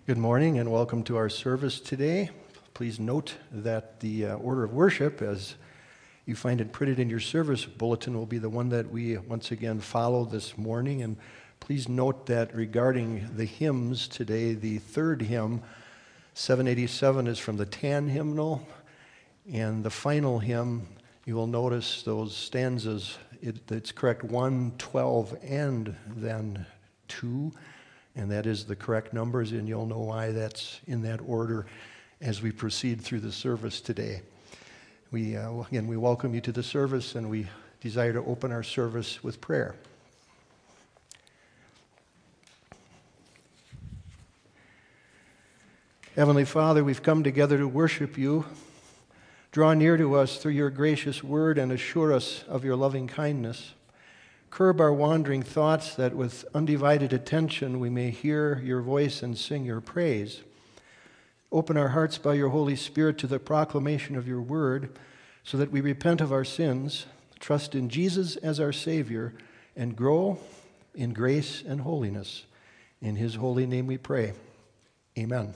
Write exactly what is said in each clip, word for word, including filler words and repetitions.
Good morning and welcome to our service today. Please note that the uh, order of worship, as you find it printed in your service bulletin, will be the one that we once again follow this morning. And please note that regarding the hymns today, the third hymn, seven eighty-seven, is from the Tan hymnal. And the final hymn, you will notice those stanzas, it, it's correct, one, twelve, and then two. And that is the correct numbers, and you'll know why that's in that order as we proceed through the service today. We, uh, again, we welcome you to the service, and we desire to open our service with prayer. Heavenly Father, we've come together to worship you. Draw near to us through your gracious word and assure us of your loving kindness. Curb our wandering thoughts that with undivided attention we may hear your voice and sing your praise. Open our hearts by your Holy Spirit to the proclamation of your word so that we repent of our sins, trust in Jesus as our Savior, and grow in grace and holiness. In his holy name we pray. Amen.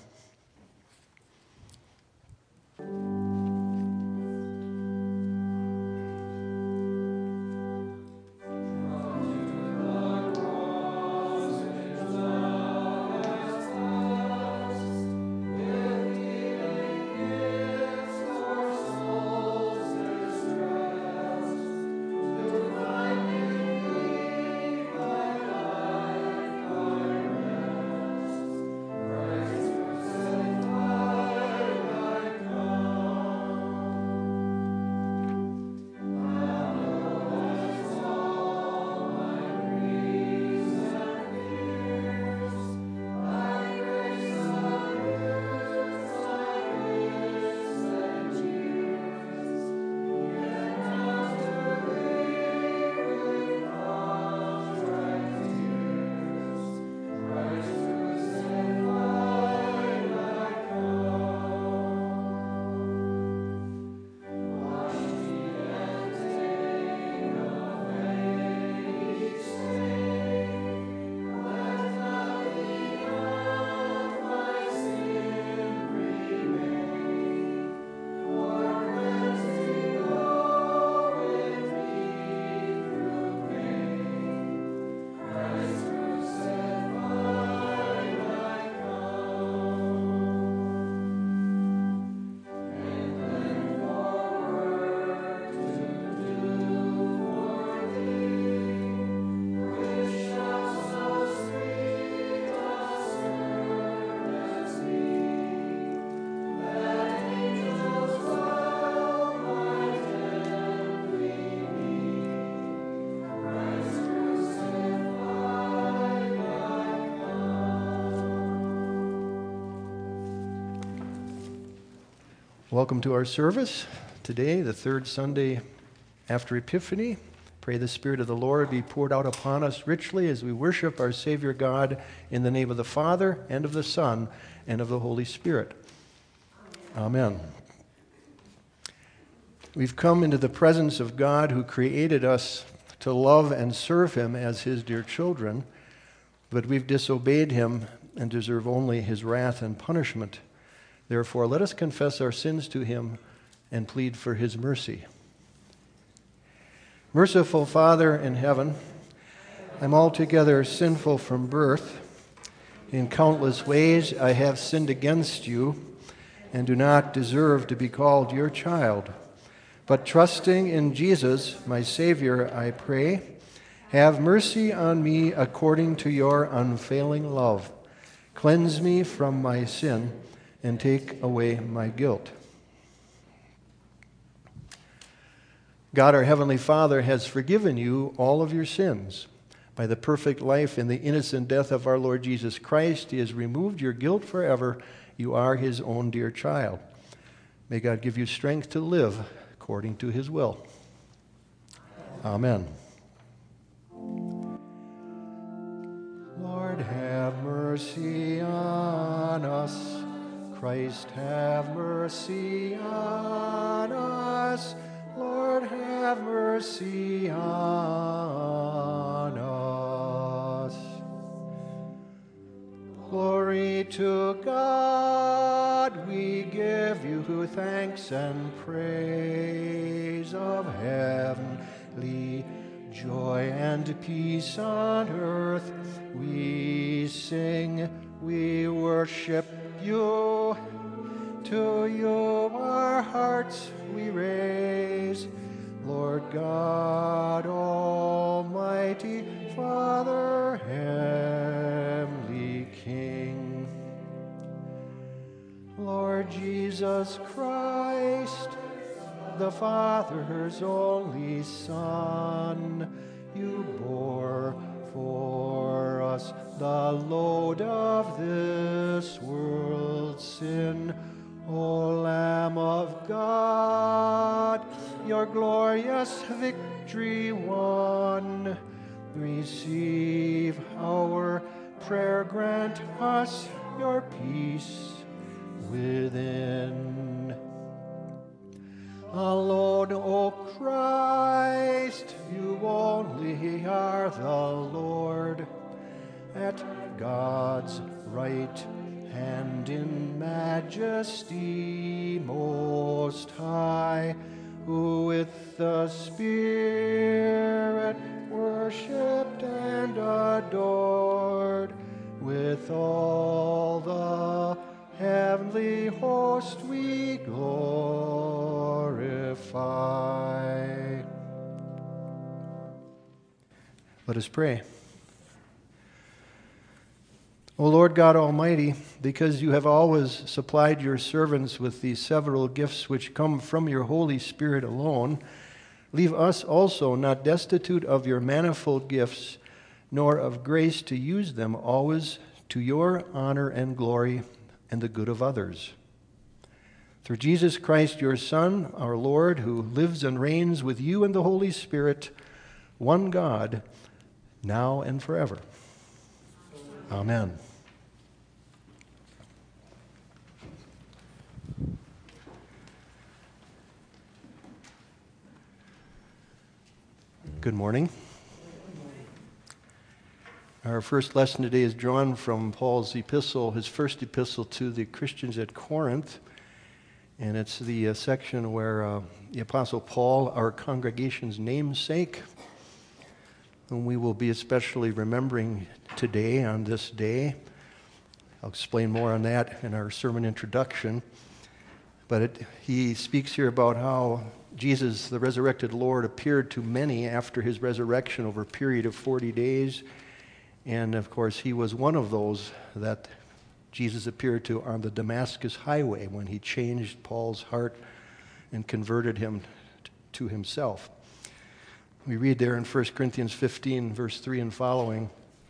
Welcome to our service today, the third Sunday after Epiphany. Pray the Spirit of the Lord be poured out upon us richly as we worship our Savior God in the name of the Father, and of the Son, and of the Holy Spirit. Amen. Amen. We've come into the presence of God who created us to love and serve him as his dear children, but we've disobeyed him and deserve only his wrath and punishment. Therefore, let us confess our sins to him and plead for his mercy. Merciful Father in heaven, I'm altogether sinful from birth. In countless ways I have sinned against you and do not deserve to be called your child. But trusting in Jesus, my Savior, I pray, have mercy on me according to your unfailing love. Cleanse me from my sin and take away my guilt. God, our Heavenly Father, has forgiven you all of your sins. By the perfect life and the innocent death of our Lord Jesus Christ, he has removed your guilt forever. You are his own dear child. May God give you strength to live according to his will. Amen. Lord, have mercy on us. Christ, have mercy on us. Lord, have mercy on us. Glory to God we give you thanks and praise of heavenly joy and peace on earth. We sing, we worship you. To you our hearts we raise, Lord God Almighty, Father, Heavenly King. Lord Jesus Christ, the Father's only Son, you bore for us the load of this world's sin. O Lamb of God, your glorious victory won, receive our prayer, grant us your peace within. Alone, O Christ, you only are the Lord. At God's right hand in majesty most high, who with the Spirit worshipped and adored, with all the heavenly host we glorify. Let us pray. O Lord God Almighty, because you have always supplied your servants with the several gifts which come from your Holy Spirit alone, leave us also not destitute of your manifold gifts, nor of grace to use them always to your honor and glory and the good of others. Through Jesus Christ, your Son, our Lord, who lives and reigns with you and the Holy Spirit, one God, now and forever. Amen. Good morning. Our first lesson today is drawn from Paul's epistle, his first epistle to the Christians at Corinth. And it's the uh, section where uh, the Apostle Paul, our congregation's namesake, whom we will be especially remembering today on this day. I'll explain more on that in our sermon introduction. But it, he speaks here about how Jesus, the resurrected Lord, appeared to many after his resurrection over a period of forty days. And of course, he was one of those that Jesus appeared to on the Damascus highway when he changed Paul's heart and converted him to himself. We read there in First Corinthians fifteen, verse three and following,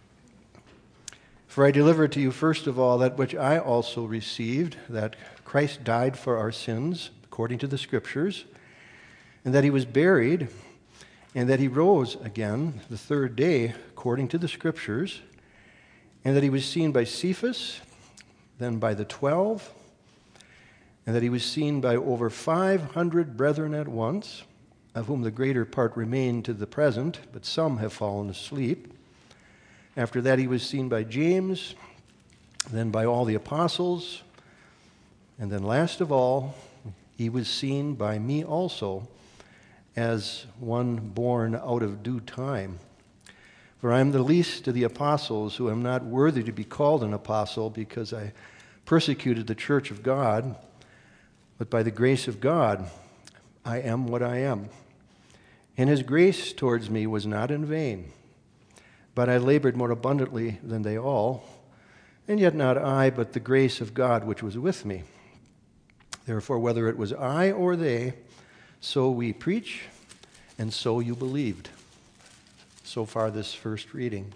"For I delivered to you first of all that which I also received, that Christ died for our sins, according to the Scriptures, and that he was buried, and that he rose again the third day, according to the Scriptures, and that he was seen by Cephas, then by the twelve, and that he was seen by over five hundred brethren at once, of whom the greater part remain to the present, but some have fallen asleep. After that he was seen by James, then by all the apostles, and then last of all, he was seen by me also, as one born out of due time. For I am the least of the apostles, who am not worthy to be called an apostle, because I persecuted the church of God, but by the grace of God I am what I am. And his grace towards me was not in vain, but I labored more abundantly than they all, and yet not I, but the grace of God which was with me. Therefore, whether it was I or they, so we preach, and so you believed." So far, this first reading.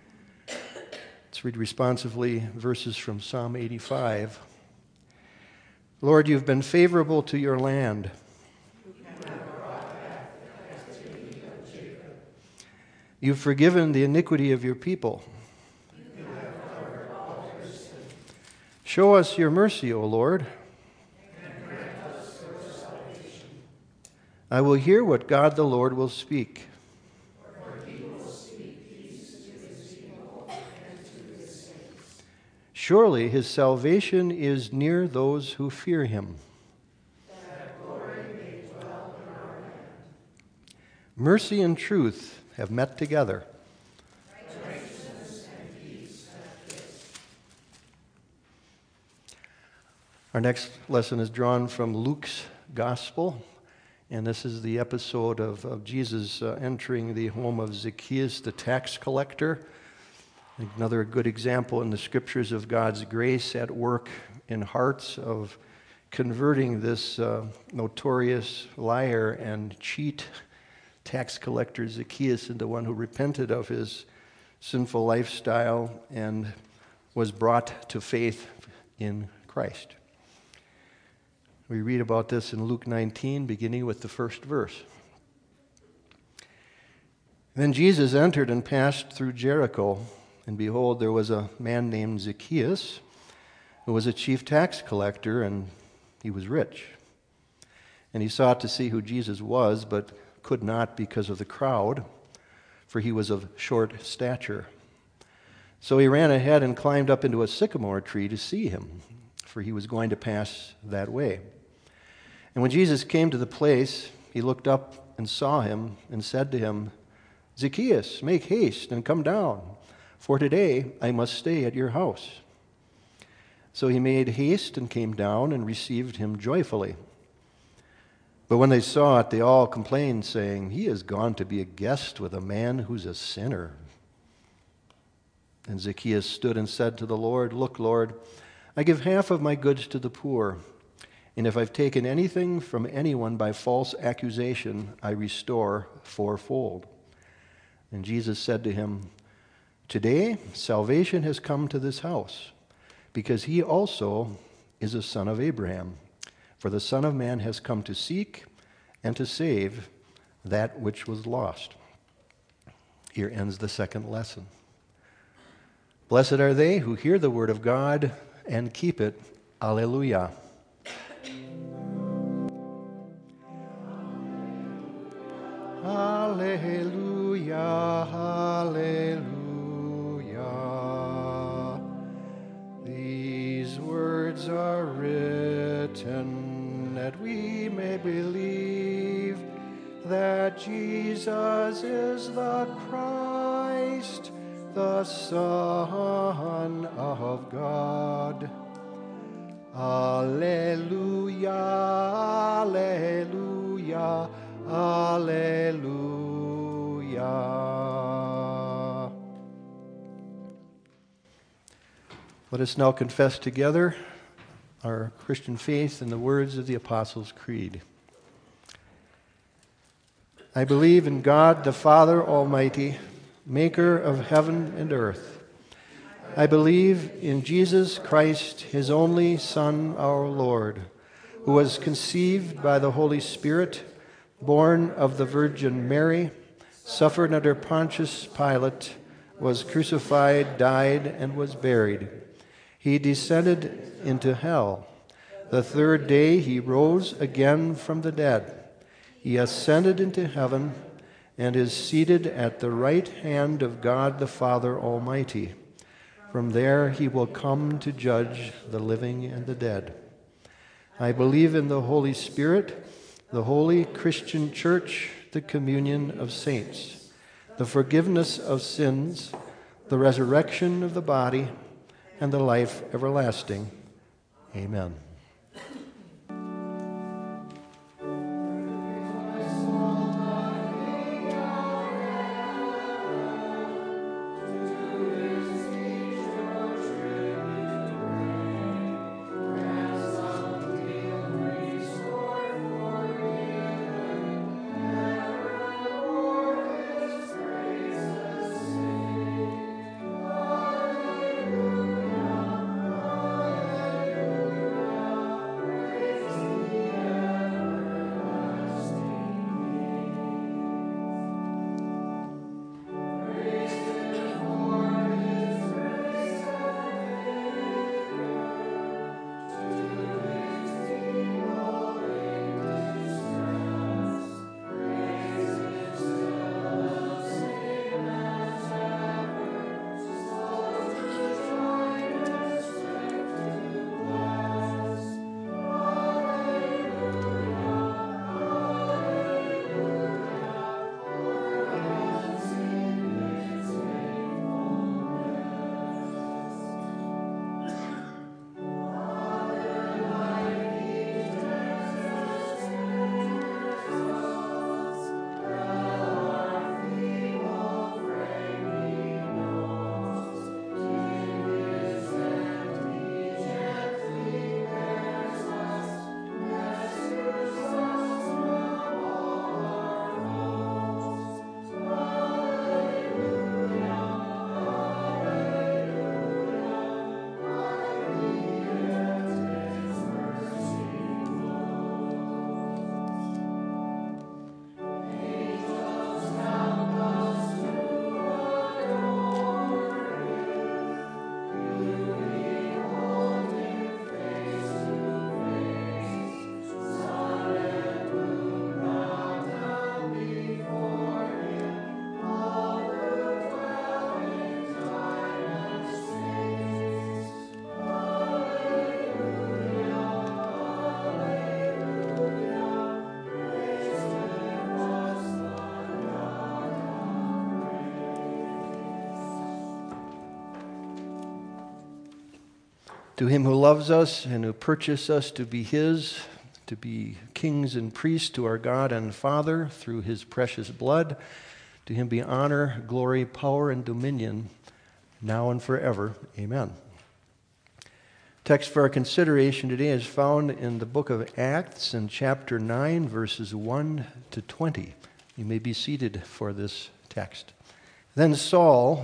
Let's read responsively verses from Psalm eighty-five. "Lord, you've been favorable to your land. You've forgiven the iniquity of your people. Show us your mercy, O Lord. I will hear what God the Lord will speak. Surely his salvation is near those who fear him. That glory may dwell in our land. Mercy and truth have met together. Righteousness and peace have kissed. Our next lesson is drawn from Luke's Gospel, and this is the episode of, of Jesus uh, entering the home of Zacchaeus, the tax collector. Another good example in the Scriptures of God's grace at work in hearts of converting this uh, notorious liar and cheat tax collector Zacchaeus into one who repented of his sinful lifestyle and was brought to faith in Christ. We read about this in Luke nineteen, beginning with the first verse. Then Jesus entered and passed through Jericho, and behold, there was a man named Zacchaeus, who was a chief tax collector, and he was rich. And he sought to see who Jesus was, but could not because of the crowd, for he was of short stature. So he ran ahead and climbed up into a sycamore tree to see him, for he was going to pass that way. And when Jesus came to the place, he looked up and saw him and said to him, Zacchaeus, make haste and come down, for today I must stay at your house. So he made haste and came down and received him joyfully. But when they saw it, they all complained, saying, he has gone to be a guest with a man who's a sinner. And Zacchaeus stood and said to the Lord, Look, Lord, I give half of my goods to the poor, and if I've taken anything from anyone by false accusation, I restore fourfold. And Jesus said to him, Today salvation has come to this house, because he also is a son of Abraham. For the Son of Man has come to seek and to save that which was lost. Here ends the second lesson. Blessed are they who hear the word of God and keep it. Alleluia. Alleluia, alleluia. These words are written that we may believe that Jesus is the Christ, the Son of God. Alleluia, alleluia, alleluia. Let us now confess together our Christian faith in the words of the Apostles' Creed. I believe in God the Father Almighty, maker of heaven and earth. I believe in Jesus Christ, his only Son, our Lord, who was conceived by the Holy Spirit, born of the Virgin Mary, suffered under Pontius Pilate, was crucified, died, and was buried. He descended into hell. The third day he rose again from the dead. He ascended into heaven and is seated at the right hand of God the Father Almighty. From there he will come to judge the living and the dead. I believe in the Holy Spirit, the holy Christian Church, the communion of saints, the forgiveness of sins, the resurrection of the body, and the life everlasting. Amen. To him who loves us and who purchased us to be his, to be kings and priests to our God and Father through his precious blood, to him be honor, glory, power, and dominion, now and forever. Amen. Text for our consideration today is found in the book of Acts in chapter nine, verses one to twenty. You may be seated for this text. Then Saul,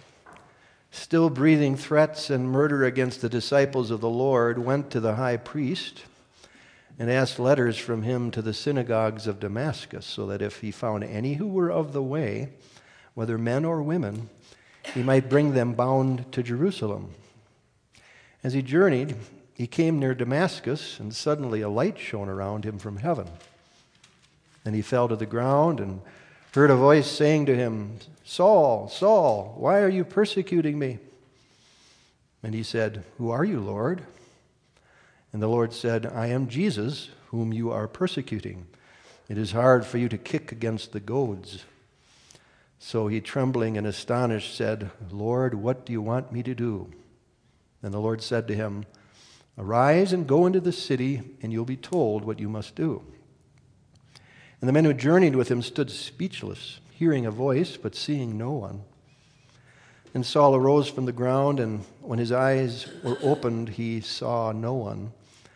still breathing threats and murder against the disciples of the Lord, went to the high priest and asked letters from him to the synagogues of Damascus, so that if he found any who were of the way, whether men or women, he might bring them bound to Jerusalem. As he journeyed, he came near Damascus, and suddenly a light shone around him from heaven. Then he fell to the ground and heard a voice saying to him, "Saul, Saul, why are you persecuting me?" And he said, "Who are you, Lord?" And the Lord said, "I am Jesus, whom you are persecuting. It is hard for you to kick against the goads." So he, trembling and astonished, said, "Lord, what do you want me to do?" And the Lord said to him, "Arise and go into the city, and you'll be told what you must do." And the men who journeyed with him stood speechless, hearing a voice, but seeing no one. And Saul arose from the ground, and when his eyes were opened, he saw no one.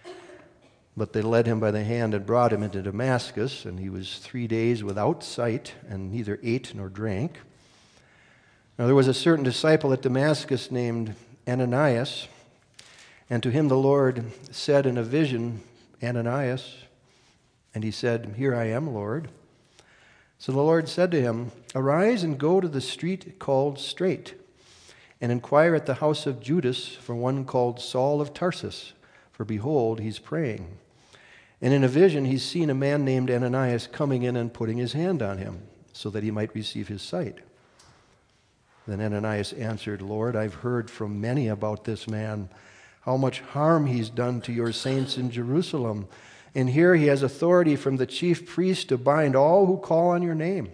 But they led him by the hand and brought him into Damascus, and he was three days without sight, and neither ate nor drank. Now there was a certain disciple at Damascus named Ananias, and to him the Lord said in a vision, "Ananias." And he said, "Here I am, Lord." So the Lord said to him, "Arise and go to the street called Straight, and inquire at the house of Judas for one called Saul of Tarsus, for behold, he's praying. And in a vision he's seen a man named Ananias coming in and putting his hand on him, so that he might receive his sight." Then Ananias answered, "Lord, I've heard from many about this man, how much harm he's done to your saints in Jerusalem. And here he has authority from the chief priest to bind all who call on your name."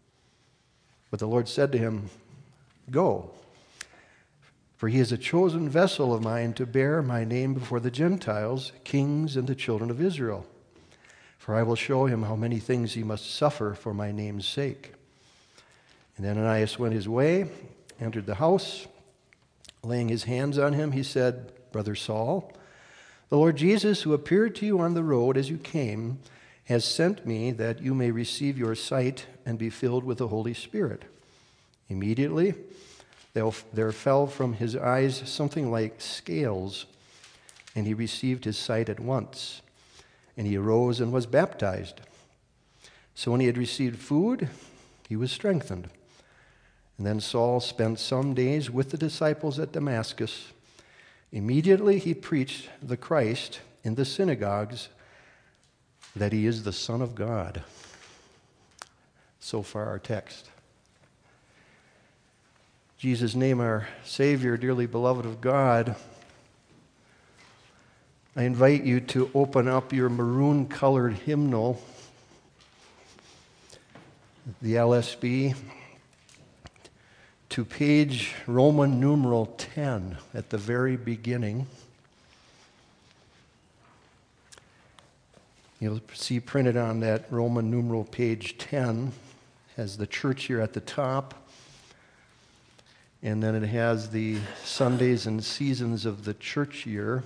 But the Lord said to him, "Go, for he is a chosen vessel of mine to bear my name before the Gentiles, kings, and the children of Israel. For I will show him how many things he must suffer for my name's sake." And Ananias went his way, entered the house. Laying his hands on him, he said, "Brother Saul, the Lord Jesus, who appeared to you on the road as you came, has sent me that you may receive your sight and be filled with the Holy Spirit." Immediately there fell from his eyes something like scales, and he received his sight at once. And he arose and was baptized. So when he had received food, he was strengthened. And then Saul spent some days with the disciples at Damascus. Immediately he preached the Christ in the synagogues, that he is the Son of God. So far our text. Jesus' name, our Savior, dearly beloved of God, I invite you to open up your maroon-colored hymnal, the L S B, to page Roman numeral ten at the very beginning. You'll see printed on that Roman numeral page ten has the church year at the top, and then it has the Sundays and seasons of the church year.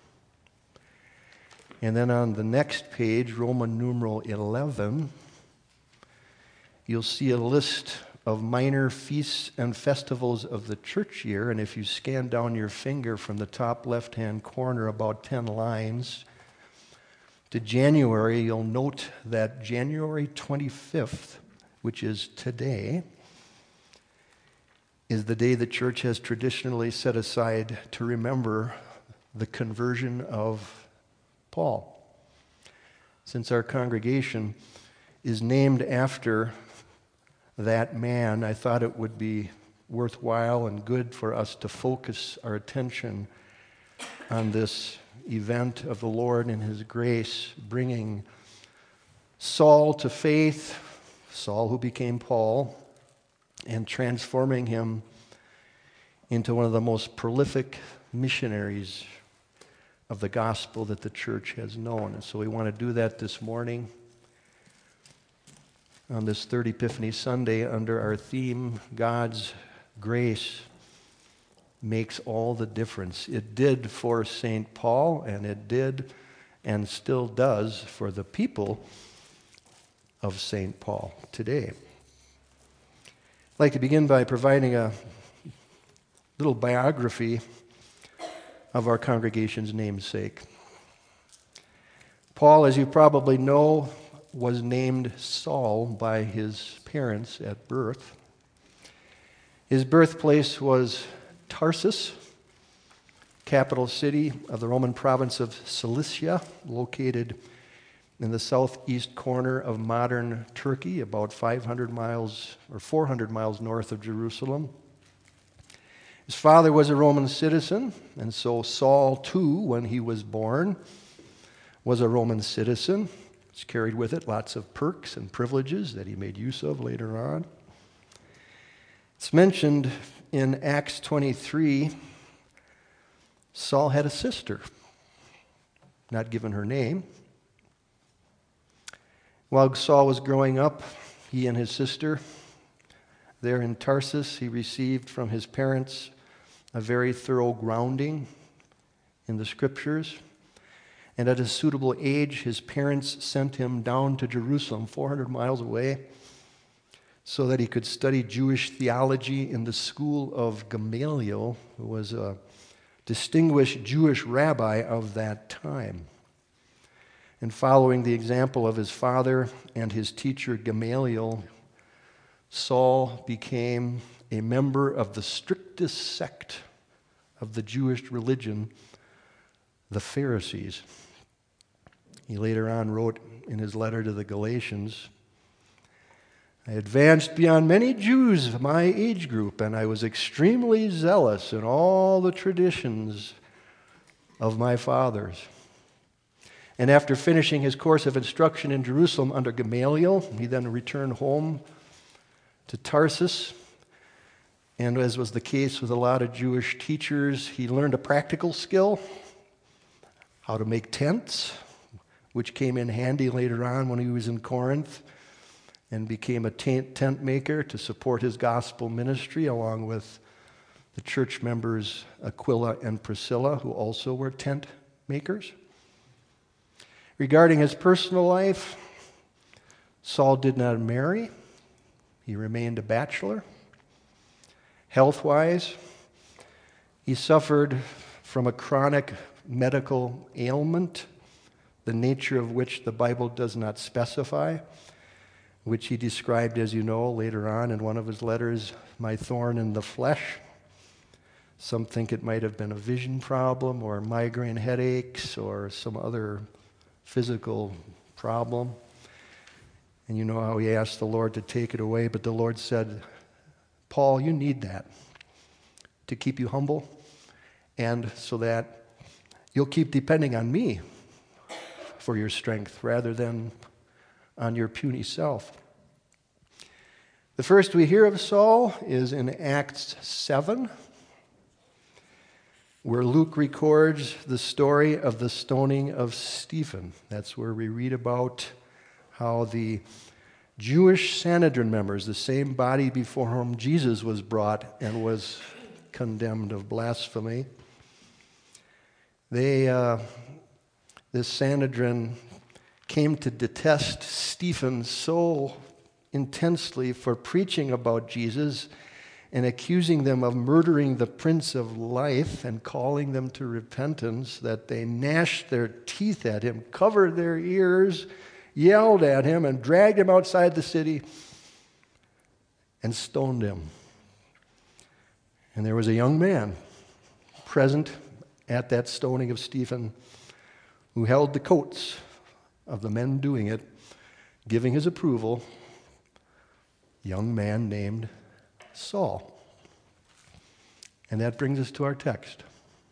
And then on the next page, Roman numeral eleven, you'll see a list of minor feasts and festivals of the church year. And if you scan down your finger from the top left-hand corner about ten lines to January, you'll note that January twenty-fifth, which is today, is the day the church has traditionally set aside to remember the conversion of Paul. Since our congregation is named after that man, I thought it would be worthwhile and good for us to focus our attention on this event of the Lord and His grace, bringing Saul to faith, Saul who became Paul, and transforming him into one of the most prolific missionaries of the gospel that the church has known. And so we want to do that this morning on this third Epiphany Sunday under our theme, God's Grace Makes All the Difference. It did for Saint Paul, and it did and still does for the people of Saint Paul today. I'd like to begin by providing a little biography of our congregation's namesake. Paul, as you probably know, was named Saul by his parents at birth. His birthplace was Tarsus, capital city of the Roman province of Cilicia, located in the southeast corner of modern Turkey, about five hundred miles or four hundred miles north of Jerusalem. His father was a Roman citizen, and so Saul, too, when he was born, was a Roman citizen. It's carried with it lots of perks and privileges that he made use of later on. It's mentioned in Acts twenty-three, Saul had a sister, not given her name. While Saul was growing up, he and his sister, there in Tarsus, he received from his parents a very thorough grounding in the Scriptures. And at a suitable age, his parents sent him down to Jerusalem, four hundred miles away, so that he could study Jewish theology in the school of Gamaliel, who was a distinguished Jewish rabbi of that time. And following the example of his father and his teacher Gamaliel, Saul became a member of the strictest sect of the Jewish religion, the Pharisees. He later on wrote in his letter to the Galatians, I advanced beyond many Jews of my age group, and I was extremely zealous in all the traditions of my fathers. And after finishing his course of instruction in Jerusalem under Gamaliel, he then returned home to Tarsus. And as was the case with a lot of Jewish teachers, he learned a practical skill, how to make tents, which came in handy later on when he was in Corinth, and became a tent maker to support his gospel ministry, along with the church members Aquila and Priscilla, who also were tent makers. Regarding his personal life, Saul did not marry. He remained a bachelor. Health-wise, he suffered from a chronic medical ailment, the nature of which the Bible does not specify, which he described, as you know, later on in one of his letters, my thorn in the flesh. Some think it might have been a vision problem or migraine headaches or some other physical problem. And you know how he asked the Lord to take it away, but the Lord said, Paul, you need that to keep you humble and so that you'll keep depending on me for your strength rather than on your puny self. The first we hear of Saul is in Acts seven, where Luke records the story of the stoning of Stephen. That's where we read about how the Jewish Sanhedrin members, the same body before whom Jesus was brought and was condemned of blasphemy, they, uh, this Sanhedrin came to detest Stephen so intensely for preaching about Jesus and accusing them of murdering the Prince of Life and calling them to repentance that they gnashed their teeth at him, covered their ears, yelled at him, and dragged him outside the city and stoned him. And there was a young man present at that stoning of Stephen who held the coats of the men doing it, giving his approval, a young man named Saul. And that brings us to our text.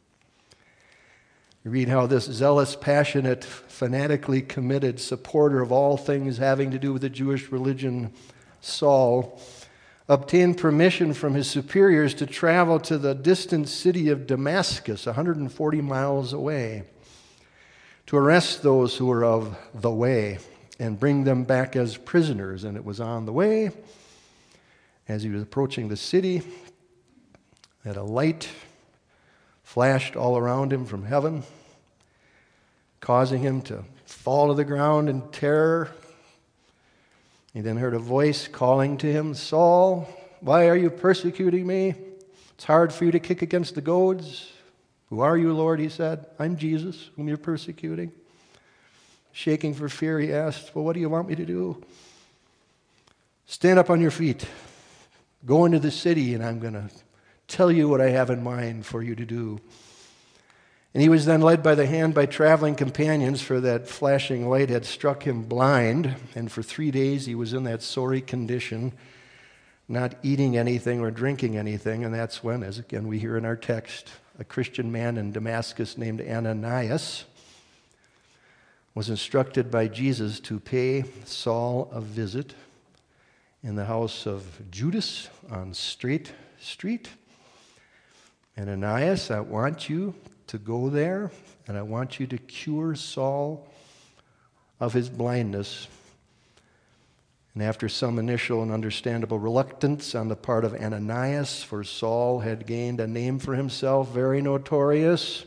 We read how this zealous, passionate, fanatically committed supporter of all things having to do with the Jewish religion, Saul, obtained permission from his superiors to travel to the distant city of Damascus, one hundred forty miles away. to arrest those who were of the way and bring them back as prisoners. And it was on the way, as he was approaching the city, that a light flashed all around him from heaven, causing him to fall to the ground in terror. He then heard a voice calling to him, "Saul, why are you persecuting me? It's hard for you to kick against the goads." "Who are you, Lord?" he said. "I'm Jesus, whom you're persecuting." Shaking for fear, he asked, "Well, what do you want me to do?" "Stand up on your feet. Go into the city, and I'm going to tell you what I have in mind for you to do." And he was then led by the hand by traveling companions, for that flashing light had struck him blind, and for three days he was in that sorry condition, not eating anything or drinking anything. And that's when, as again we hear in our text, a Christian man in Damascus named Ananias was instructed by Jesus to pay Saul a visit in the house of Judas on Straight Street. "Ananias, I want you to go there, and I want you to cure Saul of his blindness." And after some initial and understandable reluctance on the part of Ananias, for Saul had gained a name for himself, very notorious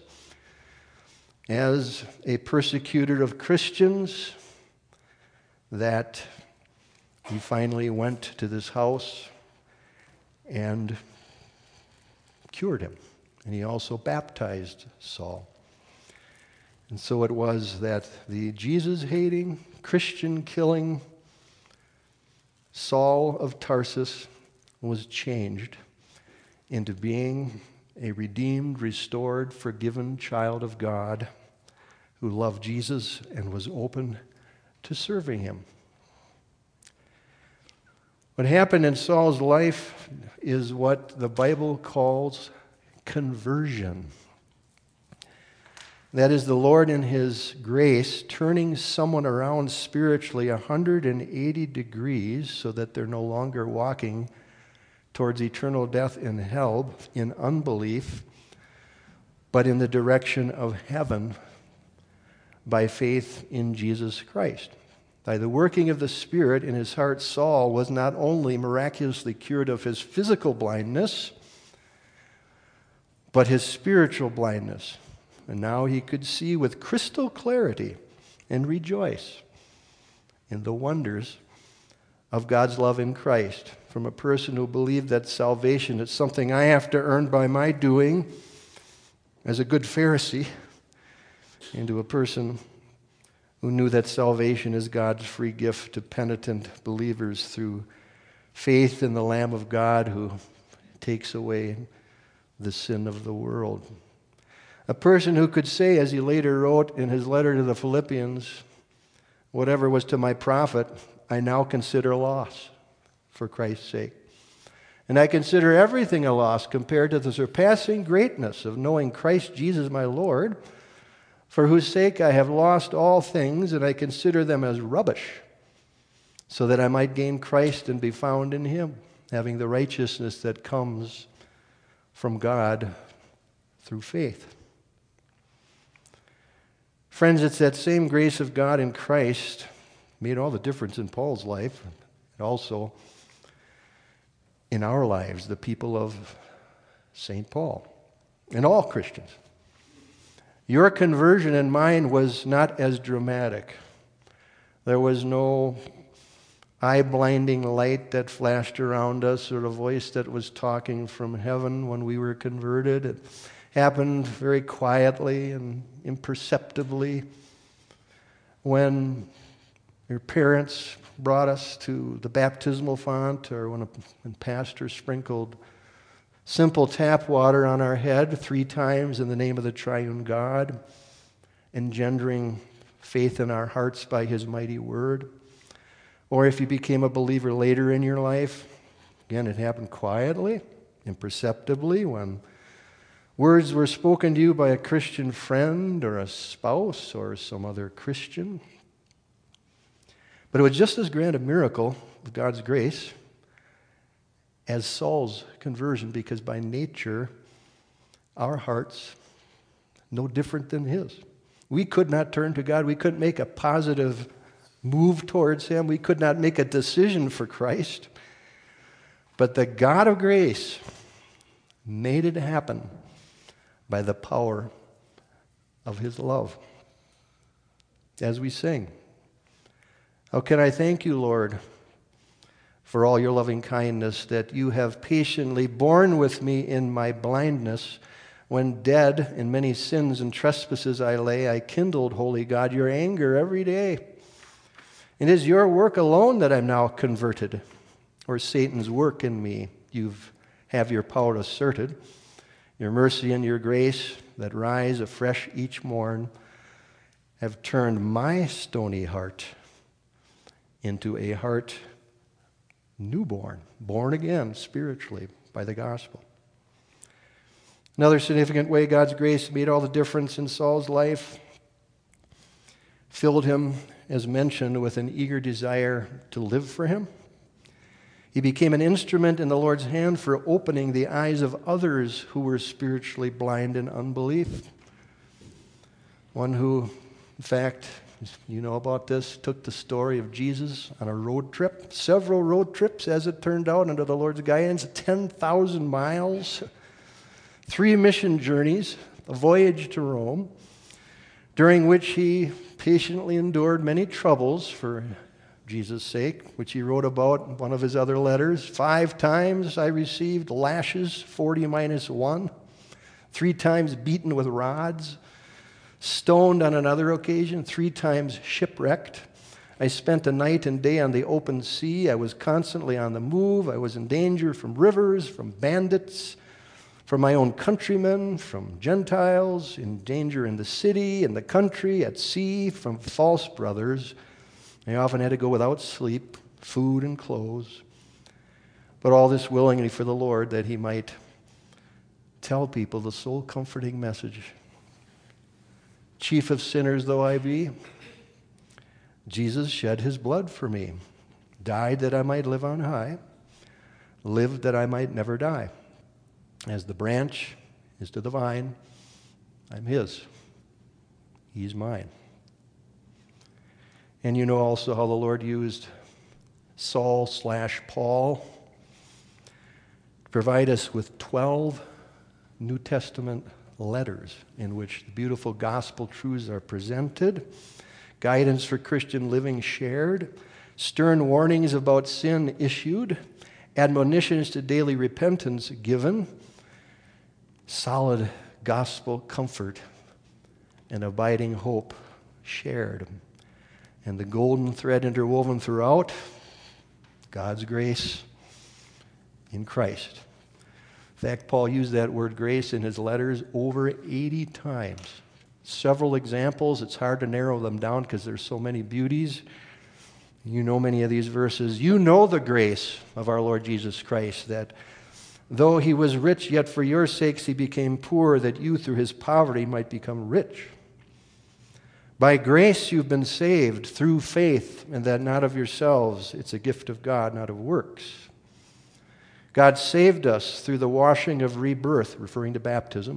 as a persecutor of Christians, that he finally went to this house and cured him. And he also baptized Saul. And so it was that the Jesus-hating, Christian-killing Saul of Tarsus was changed into being a redeemed, restored, forgiven child of God who loved Jesus and was open to serving him. What happened in Saul's life is what the Bible calls conversion. That is the Lord in His grace turning someone around spiritually one hundred eighty degrees so that they're no longer walking towards eternal death in hell in unbelief, but in the direction of heaven by faith in Jesus Christ. By the working of the Spirit in his heart, Saul was not only miraculously cured of his physical blindness, but his spiritual blindness. And now he could see with crystal clarity and rejoice in the wonders of God's love in Christ, from a person who believed that salvation is something I have to earn by my doing as a good Pharisee, into a person who knew that salvation is God's free gift to penitent believers through faith in the Lamb of God who takes away the sin of the world. A person who could say, as he later wrote in his letter to the Philippians, "Whatever was to my profit, I now consider loss for Christ's sake. And I consider everything a loss compared to the surpassing greatness of knowing Christ Jesus my Lord, for whose sake I have lost all things, and I consider them as rubbish, so that I might gain Christ and be found in Him, having the righteousness that comes from God through faith." Friends, it's that same grace of God in Christ made all the difference in Paul's life, and also in our lives, the people of Saint Paul, and all Christians. Your conversion and mine was not as dramatic. There was no eye-blinding light that flashed around us or a voice that was talking from heaven when we were converted. It happened very quietly and imperceptibly when your parents brought us to the baptismal font, or when a when pastor sprinkled simple tap water on our head three times in the name of the triune God, engendering faith in our hearts by His mighty word. Or if you became a believer later in your life, again, it happened quietly, imperceptibly, when words were spoken to you by a Christian friend or a spouse or some other Christian. But it was just as grand a miracle of God's grace as Saul's conversion, because by nature, our hearts no different than his. We could not turn to God. We couldn't make a positive move towards Him. We could not make a decision for Christ. But the God of grace made it happen by the power of His love. As we sing, how can I thank you, Lord, for all your loving kindness, that you have patiently borne with me in my blindness. When dead in many sins and trespasses I lay, I kindled, holy God, your anger every day. It is your work alone that I'm now converted, or Satan's work in me. You have your power asserted. Your mercy and your grace that rise afresh each morn have turned my stony heart into a heart newborn, born again spiritually by the gospel. Another significant way God's grace made all the difference in Saul's life, filled him, as mentioned, with an eager desire to live for Him. He became an instrument in the Lord's hand for opening the eyes of others who were spiritually blind in unbelief. One who, in fact, you know about this, took the story of Jesus on a road trip, several road trips, as it turned out, under the Lord's guidance, ten thousand miles, three mission journeys, a voyage to Rome, during which he patiently endured many troubles for Jesus' sake, which he wrote about in one of his other letters. Five times I received lashes, forty minus one, three times beaten with rods, stoned on another occasion, three times shipwrecked. I spent a night and day on the open sea. I was constantly on the move. I was in danger from rivers, from bandits, from my own countrymen, from Gentiles, in danger in the city, in the country, at sea, from false brothers. I often had to go without sleep, food, and clothes. But all this willingly for the Lord, that He might tell people the soul-comforting message. Chief of sinners though I be, Jesus shed His blood for me, died that I might live on high, lived that I might never die. As the branch is to the vine, I'm His. He's mine. And you know also how the Lord used Saul slash Paul to provide us with twelve New Testament letters in which the beautiful gospel truths are presented, guidance for Christian living shared, stern warnings about sin issued, admonitions to daily repentance given, solid gospel comfort and abiding hope shared. And the golden thread interwoven throughout, God's grace in Christ. In fact, Paul used that word grace in his letters over eighty times. Several examples. It's hard to narrow them down because there's so many beauties. You know many of these verses. You know the grace of our Lord Jesus Christ, that though He was rich, yet for your sakes He became poor, that you through His poverty might become rich. By grace you've been saved through faith, and that not of yourselves. It's a gift of God, not of works. God saved us through the washing of rebirth, referring to baptism,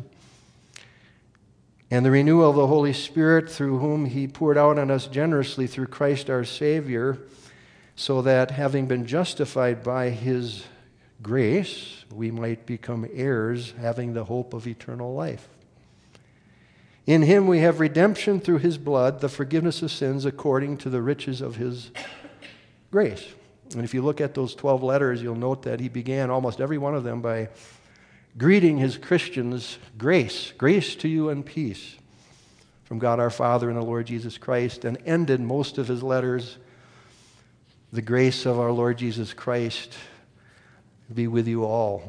and the renewal of the Holy Spirit, through whom He poured out on us generously through Christ our Savior, so that having been justified by His grace, we might become heirs, having the hope of eternal life. In Him we have redemption through His blood, the forgiveness of sins according to the riches of His grace. And if you look at those twelve letters, you'll note that he began almost every one of them by greeting his Christians, grace, grace to you and peace from God our Father and the Lord Jesus Christ, and ended most of his letters, the grace of our Lord Jesus Christ be with you all.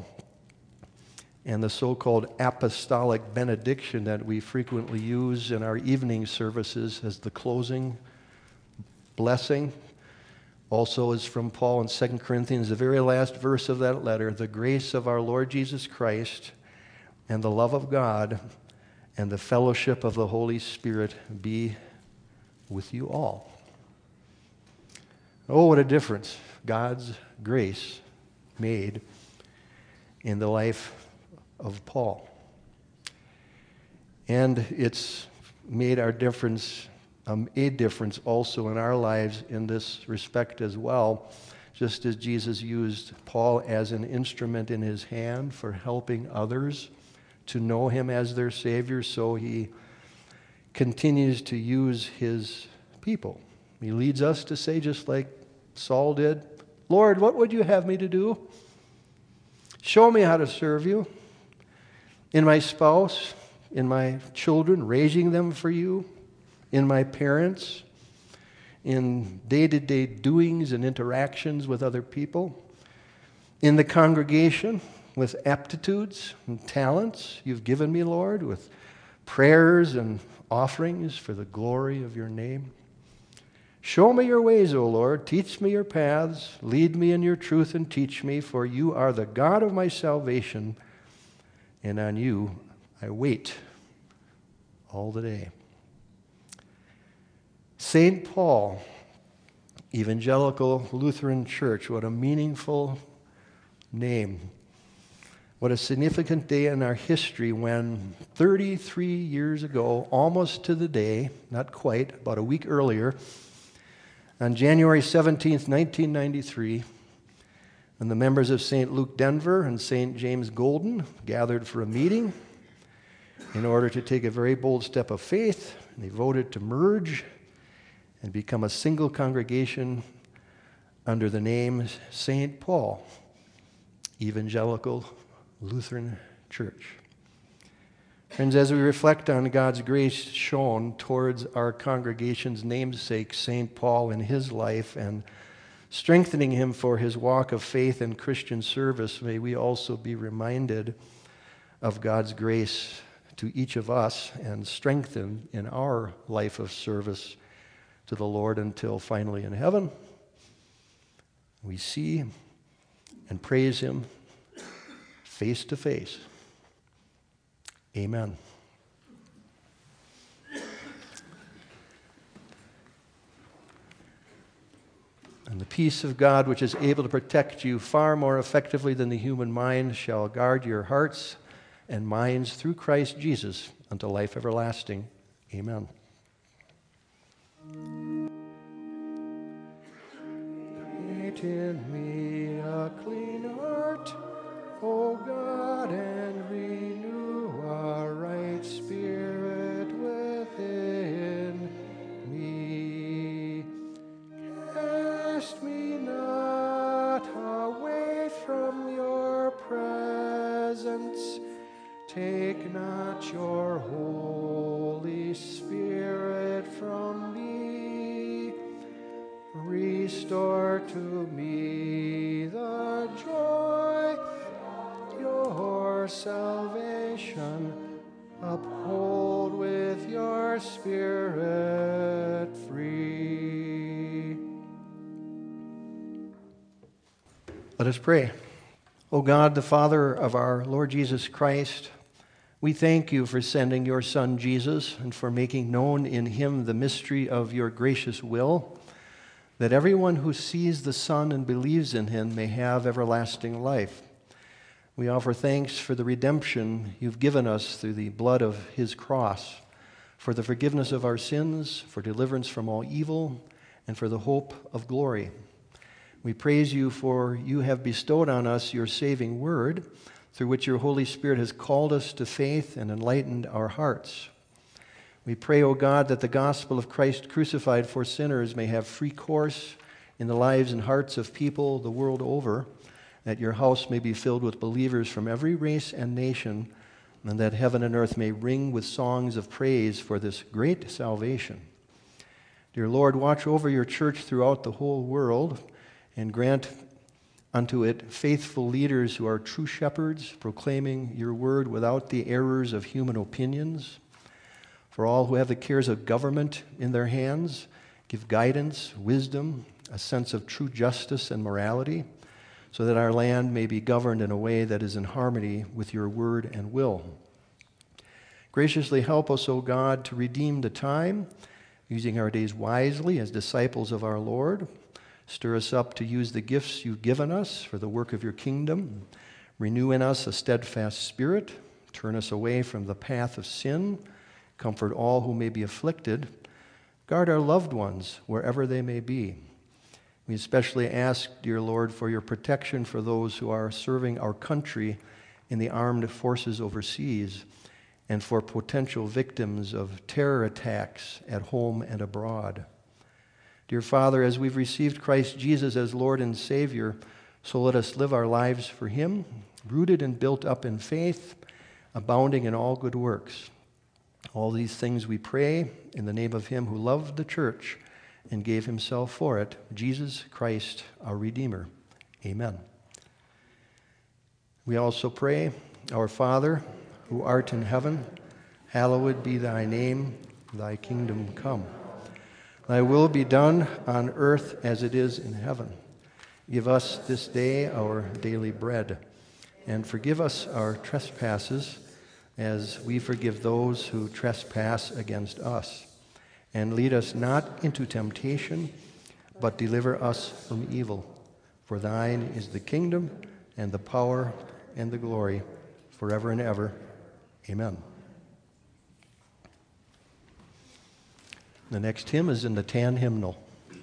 And the so-called apostolic benediction that we frequently use in our evening services as the closing blessing also is from Paul in Second Corinthians, the very last verse of that letter. The grace of our Lord Jesus Christ and the love of God and the fellowship of the Holy Spirit be with you all. Oh, what a difference God's grace made in the life of Paul. And it's made our difference, um, a difference also in our lives in this respect as well. Just as Jesus used Paul as an instrument in his hand for helping others to know him as their Savior, so he continues to use his people. He leads us to say, just like Saul did, Lord, what would you have me to do? Show me how to serve you in my spouse, in my children, raising them for you, in my parents, in day-to-day doings and interactions with other people, in the congregation with aptitudes and talents you've given me, Lord, with prayers and offerings for the glory of your name. Show me your ways, O Lord. Teach me your paths. Lead me in your truth and teach me, for you are the God of my salvation, and on you I wait all the day. Saint Paul, Evangelical Lutheran Church, what a meaningful name. What a significant day in our history when thirty-three years ago, almost to the day, not quite, about a week earlier, on January seventeenth, nineteen ninety-three, when the members of Saint Luke Denver and Saint James Golden gathered for a meeting in order to take a very bold step of faith, and they voted to merge and become a single congregation under the name Saint Paul, Evangelical Lutheran Church. Friends, as we reflect on God's grace shown towards our congregation's namesake, Saint Paul, in his life, and strengthening him for his walk of faith and Christian service, may we also be reminded of God's grace to each of us and strengthened in our life of service to the Lord until finally in heaven we see and praise him face to face. Amen. And the peace of God, which is able to protect you far more effectively than the human mind, shall guard your hearts and minds through Christ Jesus unto life everlasting. Amen. Create in me a clean heart, O God, and renew a right spirit within me. Cast me not away from your presence. Take not your Holy Spirit from me. Restore to me the joy of your salvation. Uphold with your Spirit free. Let us pray. O God, the Father of our Lord Jesus Christ, we thank you for sending your Son Jesus and for making known in him the mystery of your gracious will, that everyone who sees the Son and believes in him may have everlasting life. We offer thanks for the redemption you've given us through the blood of his cross, for the forgiveness of our sins, for deliverance from all evil, and for the hope of glory. We praise you for you have bestowed on us your saving word, through which your Holy Spirit has called us to faith and enlightened our hearts. We pray, O God, that the gospel of Christ crucified for sinners may have free course in the lives and hearts of people the world over, that your house may be filled with believers from every race and nation, and that heaven and earth may ring with songs of praise for this great salvation. Dear Lord, watch over your church throughout the whole world and grant unto it faithful leaders who are true shepherds, proclaiming your word without the errors of human opinions. For all who have the cares of government in their hands, give guidance, wisdom, a sense of true justice and morality, so that our land may be governed in a way that is in harmony with your word and will. Graciously help us, O God, to redeem the time, using our days wisely as disciples of our Lord. Stir us up to use the gifts you've given us for the work of your kingdom. Renew in us a steadfast spirit. Turn us away from the path of sin. Comfort all who may be afflicted. Guard our loved ones wherever they may be. We especially ask, dear Lord, for your protection for those who are serving our country in the armed forces overseas, and for potential victims of terror attacks at home and abroad. Dear Father, as we've received Christ Jesus as Lord and Savior, so let us live our lives for him, rooted and built up in faith, abounding in all good works. All these things we pray in the name of him who loved the church and gave himself for it, Jesus Christ, our Redeemer. Amen. We also pray, Our Father, who art in heaven, hallowed be thy name, thy kingdom come. Thy will be done on earth as it is in heaven. Give us this day our daily bread, and forgive us our trespasses as we forgive those who trespass against us. And lead us not into temptation, but deliver us from evil. For thine is the kingdom and the power and the glory forever and ever. Amen. The next hymn is in the Tan Hymnal.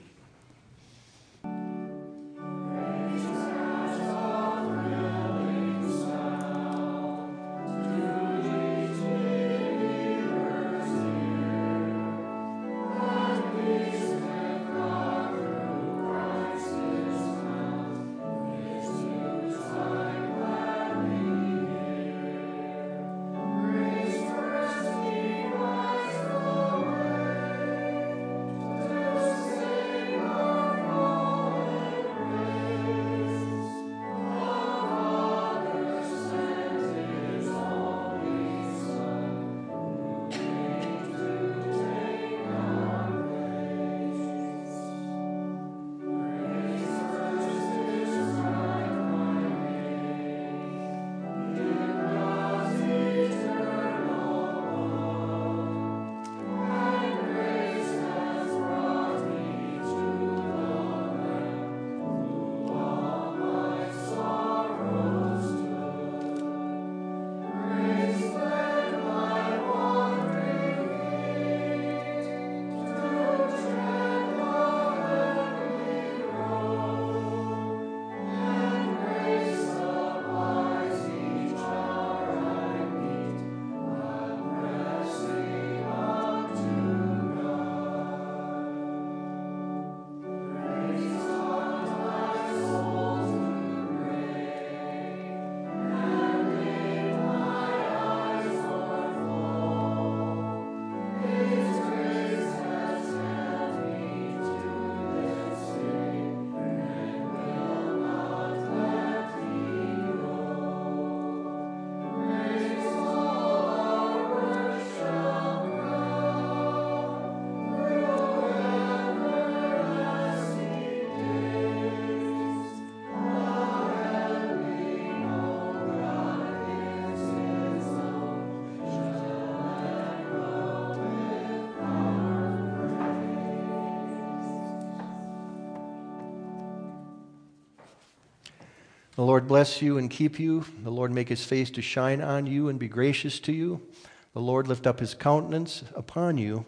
The Lord bless you and keep you. The Lord make his face to shine on you and be gracious to you. The Lord lift up his countenance upon you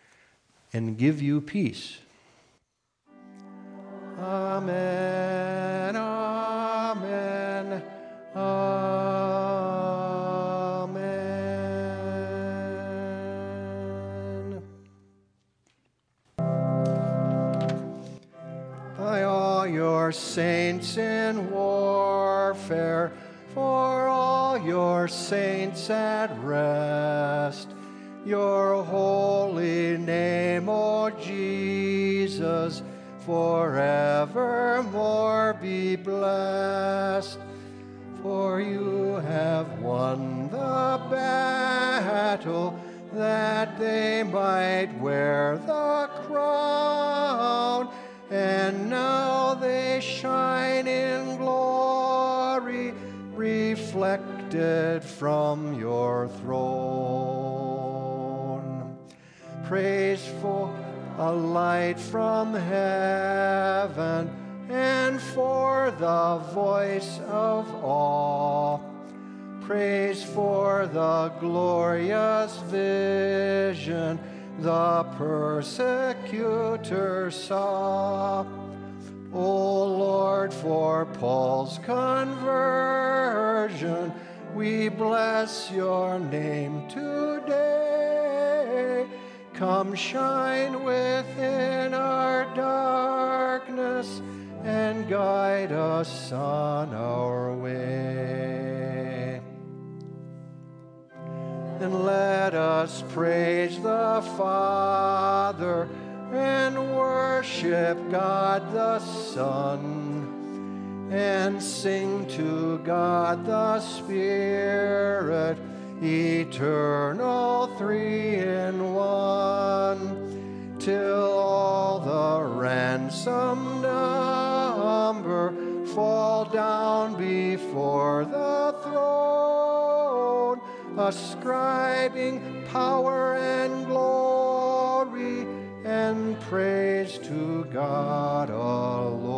and give you peace. Amen, amen, amen. By all your saints in warfare, for all your saints at rest, your holy name, O Jesus, forevermore be blessed. For you have won the battle, that they might wear the crown, and now they shine in glory, reflected from your throne. Praise for a light from heaven, and for the voice of awe. Praise for for the glorious vision the persecutor saw. O Lord, for Paul's conversion, we bless your name today. Come shine within our darkness and guide us on our way. And let us praise the Father and worship God the Son, and sing to God the Spirit, eternal three in one, till all the ransomed number fall down before the throne, ascribing power and glory and praise to God alone.